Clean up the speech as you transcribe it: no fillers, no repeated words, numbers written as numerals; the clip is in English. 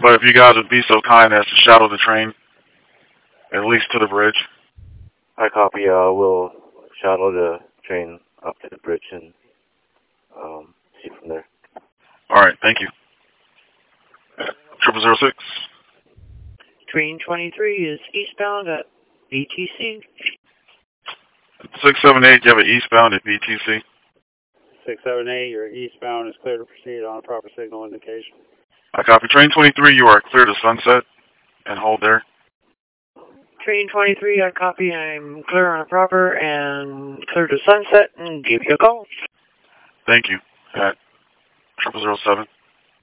But if you guys would be so kind as to shadow the train, at least to the bridge. I copy. We'll shuttle the train up to the bridge and see from there. All right, thank you. 0006. Train 23 is eastbound at BTC. 678, you have an eastbound at BTC. 678, you're eastbound, is clear to proceed on a proper signal indication. I copy. Train 23, you are clear to Sunset and hold there. Train 23, I copy. I'm clear on a proper and clear to Sunset and give you a call. Thank you. At 0007.